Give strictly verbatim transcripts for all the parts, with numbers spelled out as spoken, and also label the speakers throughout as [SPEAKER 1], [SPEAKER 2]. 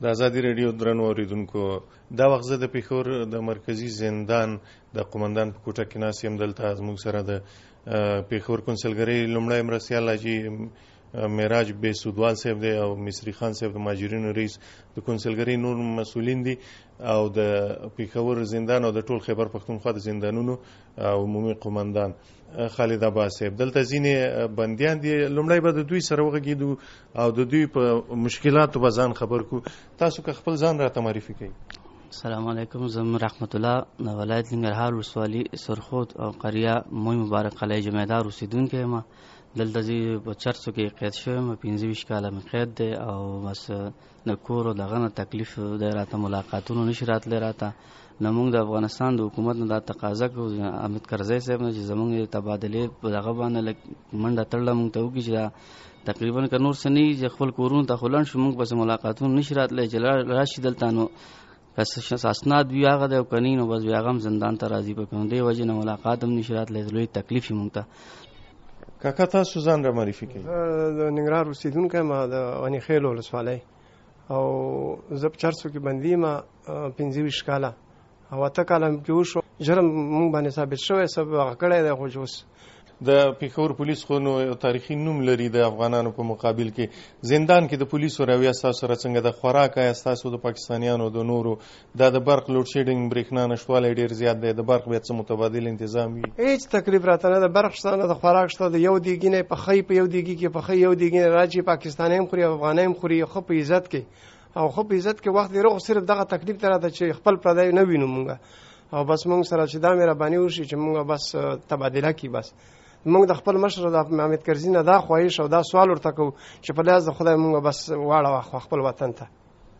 [SPEAKER 1] د ازادي راډیو درنو اوریدونکو، دا وخت زه د پېښور د مرکزي زندان د قومندان په کوټه کې ناست یم. دلته زموږ سره د پېښور کونسلګرۍ لومړی مرستیال حاجي معراج بې سودوال صاحب دی او مصري خان صاحب د مهاجرینو رئیس د کونسلګرۍ نور مسؤلین دي او د پېښور زندان او د ټول خیبر پښتونخوا د زندانونو عمومي قومندان خالد عباس صاحب. دلته ځینې بندیان دي. لومړی به د دوی سره وغږېدو او د دوی په مشکلاتو به ځان خبر کړو. تاسو که خپل ځان راته معرفي کوئ.
[SPEAKER 2] السلام علیکم. زم رحمت الله د ولایت ننګرهار ولسوالي سرخود او قریه موی مبارک قلعه جمیدار اوسیدونکی یم. دلته زه په چرسو کې قید شوی یم. پنځه ویشت کاله مې قید دی او بس د کور او دغه نه تکلیف دی، راته ملاقاتونو نشي راتلی. راته نه موږ د افغانستان د حکومت نه دا تقاضا کوو حامد کرزی صاحب نه چې زموږ د تبادلې په دغه باندې لږ منډه تړله موږ ته وکړي چې دا تقریبا که نور څه نه وي چې خپل کورونو ته خو لنډ شو، موږ پسې ملاقاتونو نشي راتلی. چې راشي دلته نو که اسناد وي هغه دی او که نه نو بس بیا هغه هم زندان ته راځي. په کوم دې وجې نه ملاقات هم نشي راتلی. لوی تکلیف یې موږ ته.
[SPEAKER 1] کاکا تاسو ځان را معرفي کوئ.
[SPEAKER 3] د ننګرهار اوسېدونکی یم د غنیخیل ولسوالۍ او زه په چرسو کې بندي یم پنځه ویشت کاله او اته کاله مې کې وشو. جرم مونږ باندې ثابت شوی، سبب هغه کړی دی. خو چې اوس
[SPEAKER 1] د پېښور پولیس خو نو یو تاریخي نوم لري د افغانانو په مقابل کې. زندان کې د پولیسو رویه ستاسو سره څنګه ده؟ خوراک آیا ستاسو د پاکستانیانو د نورو دا د برق لوډ شیډینګ برېښنا نشتوالی ډېر زیات دی؟ د برق بیا څه متبادل انتظام وي؟
[SPEAKER 3] هېڅ تکلیف راته نه. د برق شته نه د خوراک شته. د یو دیګي نه پخی په یو دیګي کې پخی یو دیګي نه راځي. پاکستاني هم خوري، افغاني هم خوري، ښه په عزت کې او خو په عزت کې وخت دی. صرف دغه تکلیف ته راته چې خپل پردی نه وینو مونږ او بس مونږ سره چې دا مهرباني وشي چې مونږ بس تبادله کړي. بس مونږ د خپل مشر د حامد کرزي نه دا خواهش او دا سوال ورته کوو چې په لحاظ د خدای مونږ بس واړه خپل وطن ته.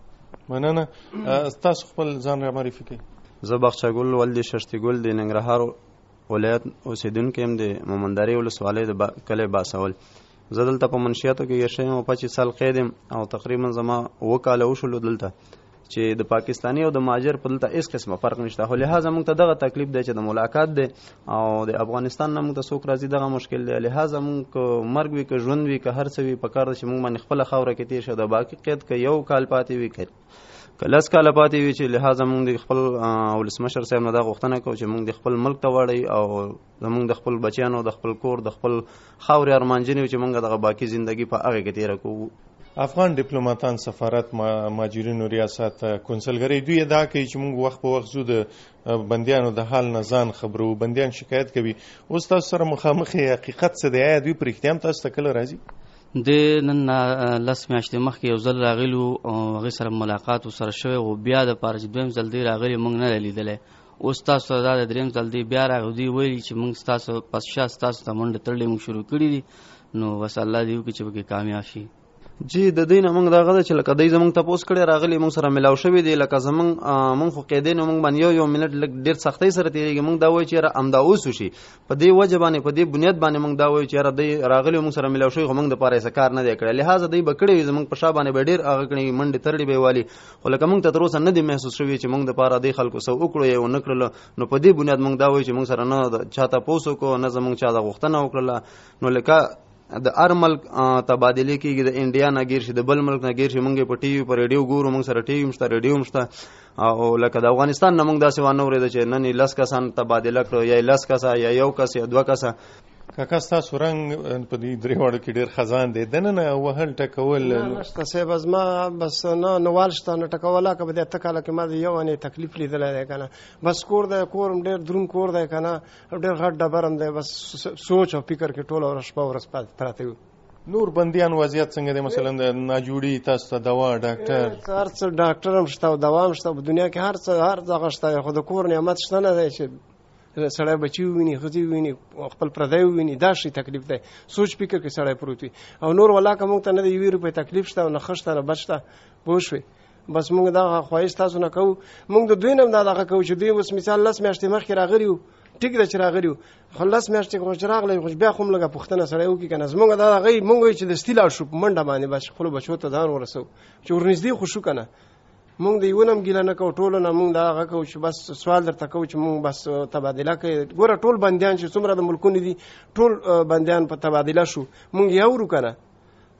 [SPEAKER 1] مننه. تاسو خپل ځان را معرفي کړئ.
[SPEAKER 4] زه باغچه ګل ولدي ششتي ګل د ننګرهار ولایت اوسېدونکی یم د مومندرې ولسوالۍ د کلی باسول. زه دلته په منشیاتو کې ګیر شوی یم او پچیس سال قید یم او تقریبا زما اوه کاله وشولو دلته چې د پاکستاني او د مهاجر په دلته هېڅ قسمه فرق نشته. خو لهذا موږ ته دغه تکلیف دی چې د ملاقات دی او د افغانستان نه موږ ته څوک راځي دغه مشکل دی. لهذا موږ که مرګ وي که ژوند وي که هر څه وي پکار ده چې موږ باندې خپله خاوره کې تېر شو. د باقي قید که یو کال پاتې وي که لس کاله پاتې وي چې لهذا موږ د خپل ولسمشر صاحب نه دا غوښتنه کوو چې موږ د خپل ملک ته واړئ او زموږ د خپل بچیانو د خپل کور د خپل خاورې ارمانجنې چې موږ دغه باقي زندګي په هغې کې تېره کوو.
[SPEAKER 1] افغان ډیپلوماتان، سفارت، مهاجرینو ریاست، کونسلګرۍ دوی ادعا کوي چې موږ وخت په وخت زو د بندیانو د حال نه ځان خبرو. بندیان شکایت کوي. اوس تاسو سره مخامخ حقیقت څه دی؟ آیا دوی په رښتیا هم تاسو ته کله راځي؟
[SPEAKER 2] د نن لس میاشتې مخکې یو ځل راغلي او هغې سره ملاقات ورسره شوی و. بیا دپاره چې دویم ځل دی راغلي موږ نه دی لیدلی. اوس تاسو ته دا د درېیم ځل دی بیا راغلي. دوی ویلي چې موږ ستاسو پس شا ستاسو ته منډه تړلې موږ شروع کړي دي. نو بس الله دې وکړي چې پکې کامیاب شي.
[SPEAKER 4] جی د دوی نه موږ دغه ده چې لکه دوی زموږ تپوس کړی راغلي موږ سره ملاو شوي دي. لکه زموږ موږ خو قیدین موږ باندې یو یو منټ لږ ډېر سختۍ سره تېرېږي. موږ دا وایو چې یاره همدا اوس وشي. په دې وجه باندې په دې بنیاد باندې موږ دا وایو چې یاره دوی راغلي موږ سره ملاو شوي خو موږ دپاره یې څه کار نه دی کړی. لهذا دوی به کړی وي زموږ په شا باندې به ډېر هغه کړي منډې ترړې به یې والي. خو لکه موږ ته تر اوسه نه دي محسوس شوي چې موږ دپاره دې خلکو څه وکړو یا یې ونه کړله. نو په دې بنیاد موږ دا وایو چې موږ سره نه چا تپوس وکړو نه زموږ چا دا غوښتنه وکړله. نو لکه د هر ملک تبادلې کېږي. د انډیا نه ګیر شي، د بل ملک نه ګیر شي. موږ په ټي وي په ریډیو ګورو. موږ سره ټي وي هم شته، ریډیو هم شته. او لکه د افغانستان نه موږ داسې وانه اورېده چې نن یې لس کسان تبادله کړو یا یې لس کسه یا یو کس یا دوه کسه.
[SPEAKER 1] کاکا ستاسو رنګ په دې درې واړو کې ډېر خزان دی. دننه وهل ټکول
[SPEAKER 3] نشته صاحب. زما بس نه نوال شته نه ټکوله. که په دې اته کاله کې ما د یو انې تکلیف لیدلی دی که نه. بس کور دی، کور هم ډېر دروند کور دی که نه، ډېر غټ ډبر هم دی. بس سوچ او فکر کې ټوله ورځ شپه ورځ پراته وي.
[SPEAKER 1] نور بندیان وضعیت څنګه دی؟ مثلا د ناجوړي تاسو ته دوا ډاکټر
[SPEAKER 3] هر څه ډاکټر هم شته او دوا هم شته. په دنیا کې هر څه هر دغه شته. خو د کور نعمت شته نه دی چې سړی بچي وویني، ښځې وویني، خپل پردی وویني. دا شي تکلیف دی. سوچ فکر کې سړی پروت وي او نور ولا که موږ ته نه د یوې روپۍ تکلیف شته او نه ښه شته نه بد شته. پوه شوې؟ بس موږ دغه خواهش تاسو نه کوو. موږ د دوی نه هم دا دغه کوو چې دوی اوس مثال لس میاشتې مخکې راغلي وو. ټیک ده چې راغلي وو خو لس میاشتې خو چې راغلی خو بیا خو هم لږه پوښتنه سړی وکړي که نه. زموږ دا هغه موږ وایو چې دستي لاړ شو په منډه باندې بس خپلو بچو ته ځان ورسوو چې ورنږدې خو شو که نه. موږ د یو نه هم ګیله نه کوو. ټولو نه موږ دا هغه کوو چې بس سوال درته کوو چې موږ بس تبادله کوي. ګوره ټول بندیان چې څومره د ملکونو دي ټول بندیان په تبادله شو. موږ یې اورو که نه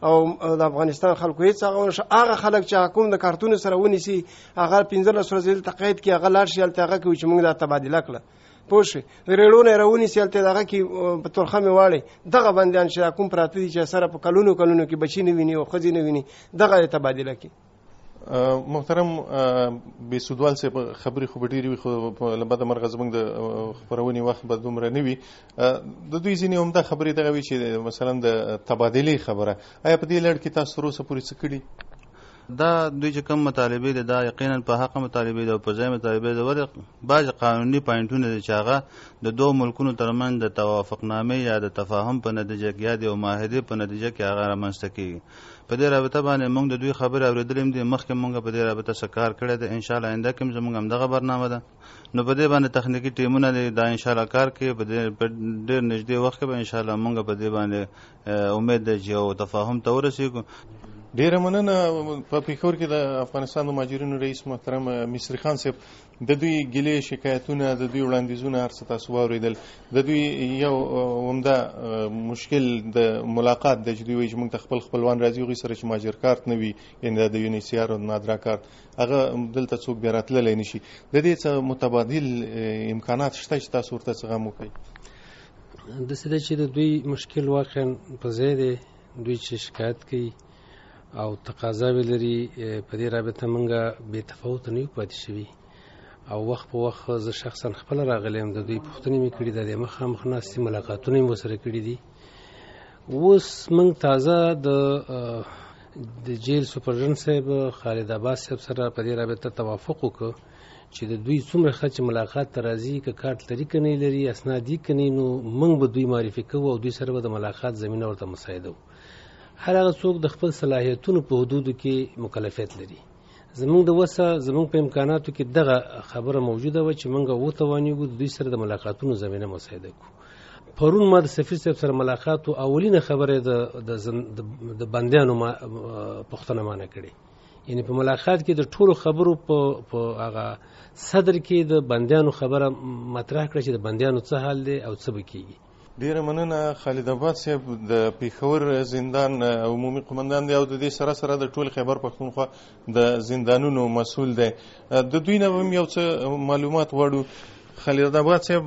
[SPEAKER 3] او د افغانستان خلکو هیڅ هغه ونشو. هغه خلک چې حکوم د کارتونو سره ونیسي هغه پنځلس ورځې دلته قید کړي، هغه لاړ شي هلته هغه کوي چې موږ دا تبادله کړه. پوه شوې؟ ریړونه یې راونیسي هلته دغه کې په ترخه مې واړئ. دغه بندیان چې کوم پراته دي چې سره په کلونو کلونو کې بچي نه ویني او ښځې نه ویني، دغه یې تبادله کړي.
[SPEAKER 1] محترم بیسودوال صاحب، خبرې خو به ډېرې وي، خو له بده مرغه زموږ د خپرونې وخت به دومره نه وي. د دوی ځینې عمده خبرې دغه وي چې مثلا د تبادلې خبره، آیا په دې لړ کې تاسو تر اوسه پورې څه کړي؟
[SPEAKER 5] دا دوی چې کوم مطالبې دي دا یقینا په حق مطالبې دي او په ځای مطالبې دي. ور بعض قانوني پوینټونه دي چې هغه د دوه ملکونو ترمنځ د توافقنامې یا د تفاهم په نتیجه کې یا د معاهدې په نتیجه کې هغه رامنځته کیږي. په دې رابطه باندې موږ د دوی خبرې اورېدلې دي، مخکې موږ په دې رابطه څه کار کړی دی. ان شاء الله آینده کې زموږ همدغه برنامه ده، نو په دې باندې تخنیکي ټیمونه دي دا ان شاء الله کار کوي. په ډېر نږدې وخت کې به ان شاء الله موږ په دې باندې امید ده چې یو تفاهم ته ورسېږو.
[SPEAKER 1] ډیره مننه. په پېښور کې د افغانستان د مهاجرینو رئیس محترم مصری خان صاحب، د دوی ګیلې شکایتونه، د دوی وړاندیزونه هر څه تاسو واورېدل. د دوی یو عمده مشکل د ملاقات د چې دوی وایي چې موږ ته خپل خپلوان راځي هغوی سره چې مهاجر کارت نه وي، یعنې د یو ان سی آر او نادرا کارت، هغه دلته څوک بیا راتللی نه شي. د دې څه متبادل امکانات شته چې تاسو ورته څه غم وکړئ؟
[SPEAKER 6] داسې ده چې د دوی مشکل واقعا په ځای دی. دوی چې شکایت کوي او تقاضاوې لري، په دې رابطه موږ بې تفاوته نه یو پاتې شوي او وخت په وخت زه شخصا خپله راغلی یم، د دوی پوښتنې مې کړي ده، د مخامخ ناستې ملاقاتونه مې ورسره کړي دي. اوس موږ تازه د د جیل سپرډنټ صاحب خالد عباس صاحب سره په دې رابطه توافق وکړو چې د دوی څومره خلک چې ملاقات ته راځي، که کارت لري که نه لري، اسناد دي که نه، نو موږ به دوی معرفي کوو او دوی سره به د ملاقات زمینه ورته مساعده وو. هر هغه څوک د خپل صلاحیتونو په حدودو کې مکلفیت لري. زمونږ د وسه زمونږ په امکاناتو کې دغه خبره موجوده وه چې موږ وتوانیږو د دوی سره د ملاقاتونو زمینه مساعده کړو. پرون ما د سفیر صاحب سره ملاقات و، اولینه خبره د بندیانو پوښتنه مانه کړې، یعنی په ملاقات کې د ټولو خبرو په هغه صدر کې د بندیانو خبره مطرح کړه چې د بندیانو څه حال دی او څه به کېږي.
[SPEAKER 1] ډیره مننه. خالد عباس صاحب د پېښور زندان عمومي قمندان دی او د دې سره سره د ټول خیبر پښتونخوا د زندانونو مسؤل دی. د دوی نه هم یو څه معلومات غواړو. خالد عباس صاحب،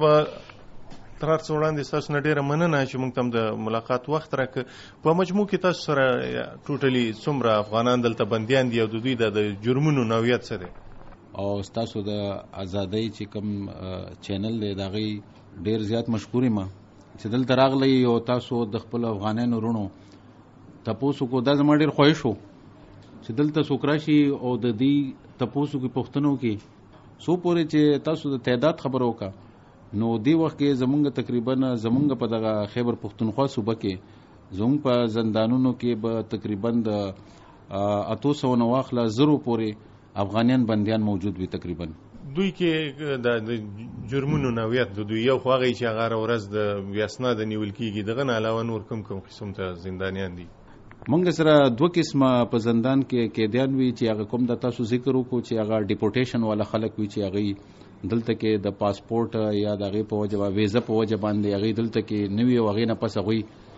[SPEAKER 1] تر هر څه وړاندې ستاسو نه ډیره مننه چې موږ ته د ملاقات وخت راکړ. په مجموع کې تاسو سره ټوټلي څومره افغانان دلته بندیان دي او د دوی د جرمونو نوعیت څه دی؟
[SPEAKER 7] او ستاسو د ازادۍ چې کوم چینل دی د هغې ډېر زیات مشکور یم چې دلته راغلی او تاسو د خپل افغانانو وروڼو تپوس وکړو. دا زما ډېر خوښ شو چې دلته څوک راشي او د دې تپوس وکړي، پوښتنه وکړي څو پورې چې تاسو د تعداد خبره وکړه. نو دې وخت کې زمونږ تقریبا زمونږ په دغه خیبر پښتونخوا صوبه کې زمونږ په زندانونو کې به تقریبا د اتو سوه نه واخله زرو پورې افغانیان بندیان موجود وي. تقریبا
[SPEAKER 1] دوی کې د جرمونو نوعیت د دوی یو خو هغه چې هغه هره ورځ د اسناد نیول کېږي، دغه نه علاوه نور کوم کوم قسم ته زندانیان دي؟
[SPEAKER 7] موږ سره دوه قسمه په زندان کې قیدیان وي چې هغه کوم د تاسو ذکر وکړو چې هغه ډیپورټیشن والا خلک وي چې هغه دلته کې د پاسپورت یا د هغې په وجه ویزه په وجه باندې هغې دلته کې نه وي او هغې نه پس هغوی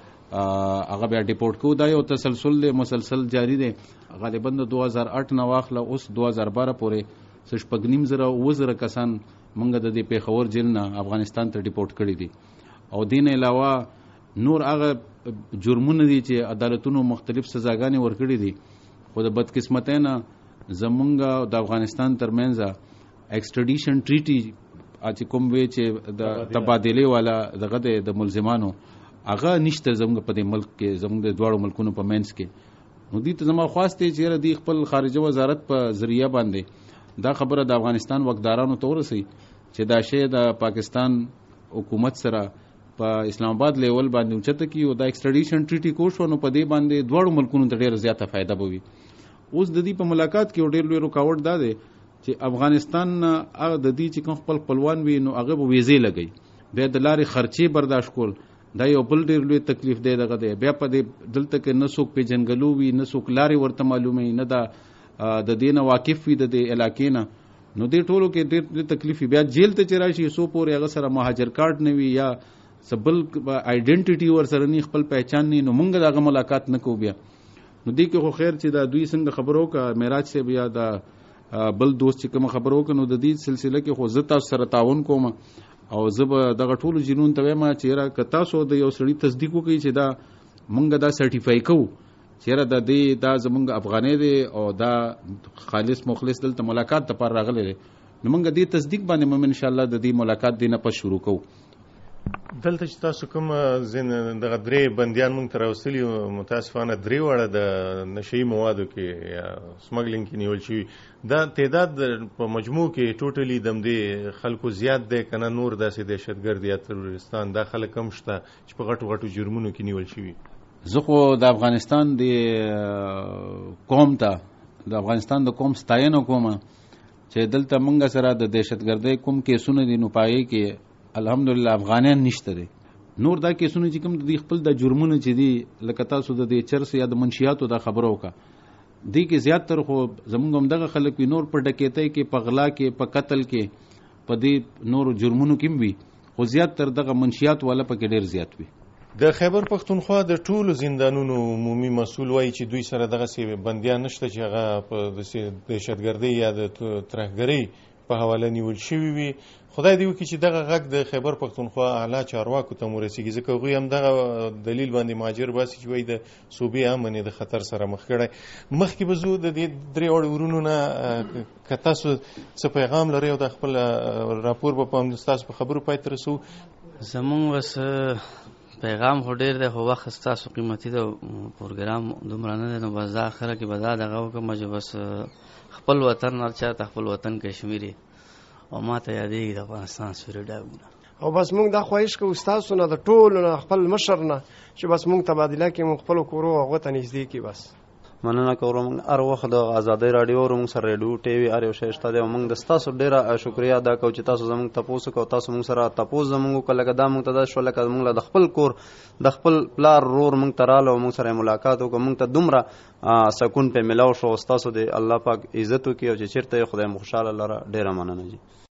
[SPEAKER 7] هغه بیا ډیپورټ کوو. دا یو تسلسل دی، مسلسل جاری دی. غالبا د دو هزار اټ نه واخله اوس دو هزار باره پورې څه شپږ نیم زره اووه زره کسان موږ د دې پېښور جیل نه افغانستان ته ډیپورټ کړي دي. او دې نه علاوه نور هغه جرمونه دي چې عدالتونو مختلف سزاګانې ورکړي دي، خو د بدقسمتۍ نه زمونږ د افغانستان ترمنځ ایکسټریډیشن ټریټي چې کوم وی چې د تبادلې والا دغه د ملزمانو هغه نشته زموږ په دې ملک کې، زموږ د دواړو ملکونو په منځ کې. نو دې ته زما خواست دی چې دوی خپل خارجه وزارت په ذریعه باندې دا خبره د افغانستان وکدارانو ته ورسوي چې دا شی د پاکستان حکومت سره په اسلام آباد لیول باندې اوچته کړي او دا ایکسټریډیشن ټریټي کو شو. نو په دې باندې دواړو ملکونو ته ډېره زیاته فایده به وي. اوس د دې په ملاقات کې ډېر لوی رکاوټ دا دی چې افغانستان هغه د دې چې کوم خپل خپلوان وي نو هغه به ویزې لګوي، بیا د لارې خرچې برداشت کول، دا یو بل ډېر لوی تکلیف دی. دغه دی بیا په دې دلته کې نه څوک پیژنګلو وي، نه څوک لارې ورته معلوموي، نه دا د دې نه واقف وي د دې علاقې نه. نو دې ټولو کې ډېر تکلیف وي. بیا جیل ته چې راشي څو پورې هغه سره مهاجر کارت نه وي یا بل آیډنټیټي ور سره نه خپل پہچان نه، نو موږ دغه ملاقات نه کوو. بیا نو دې کې خو خیر چې دا دوی څنګه خبرو کا معراج صاحب یا دا بل دوست چې کوم خبرو کنو د دې سلسله کې خو زه تاسو سره تعاون کوم او زه به دغه ټولو جنون ته وایم چې را که تاسو د یو سړي تصدیق وکړي چې دا مونږ دا سرټیفای کوو چې را د دې دا زمونږ افغانۍ دی او دا خالص مخلص دلته ملاقات ته پر راغلی دی نو مونږ دې تصدیق باندې مم ان شاء الله د دې ملاقات دی نه پس شروع کوو.
[SPEAKER 1] دلته چې تاسو کوم زین دغه درې بندیان مونږ ته راوستلي متاسفانه درې واړه د نشهیي موادو کې یا سمګلینګ کې نیول شوي دا تعداد په مجموع کې ټوټلی د همدې خلکو زیات دی که نه نور داسې دهشتګرد یا تروریستان دا خلک هم شته چې په غټو غټو جرمونو کې نیول شوي؟
[SPEAKER 7] زه خو د افغانستان د قوم ته د افغانستان د قوم ستاینه کوم چې دلته مونږ سره د دهشتګردۍ کوم کیسونه دي نو پایې کې الحمدلله افغانان نشته دي. نور دا کیسونه چې کوم د خپل د جرمونو چې دي لکه تاسو د دې چرس یا د منشیاتو دا خبرو کا دی کې زیاتره خو زمونږ هم دغه خلک وي نور په ډکیتۍ کې په غلا کې په قتل کې په دې نور جرمونو کې وي خو زیاتره دغه منشیات والا په کې ډیر زیات وي.
[SPEAKER 1] د خیبر پښتونخوا د ټولو زندانونو عمومي مسؤل وایي چې دوی سره دغه سی بندیان نشته چې هغه په دهشتګردۍ یا د ترهګرۍ په حواله نیول شوي وي. خدای دې وکړي چې دغه غږ د خیبر پښتونخوا اعلی چارواکو ته ورسیږي ځکه هغوی هم دغه دلیل باندې مهاجر باسي چې وایي د صوبې امن د خطر سره مخ کړی. مخکې به زه د دې درې وړو ورونو نه که تاسو څه پیغام لرئ او د خپل راپور به په ستاسو په خبرو پای ته رسوو.
[SPEAKER 2] زمونږ بس پیغام خو ډېر دی خو وخت ستاسو قیمتي دی پروګرام دومره نه دی نو بس دا اخره کې به دا دغه وکړم چې بس خپل وطن هر چا ته خپل وطن کشمیر او ما ته یادېږي د افغانستان سوري ډاګونه
[SPEAKER 3] او بس مونږ دا خواهش کوو ستاسو نه د ټولو نه خپل مشر نه چې بس مونږ تبادله کې مونږ خپلو کورو هغو ته نږدې کړي. بس
[SPEAKER 4] مننه کوم هر وخت د ازادۍ راډیو موږ سره ریډیو ټي وي هر یو شی شته دی او موږ د تاسو ډیره شکریا ادا کوو چې تاسو زموږ تاسو کو تاسو موږ سره تاسو زموږ کله دا موږ ته د شو لکه موږ د خپل کور د خپل پلار رور موږ تراله او موږ سره ملاقات وکړو موږ ته دومره سکون په ملاو شو تاسو د الله پاک عزت وکړي او چې چیرته خدای مو خوشاله لره ډیره مننه جی.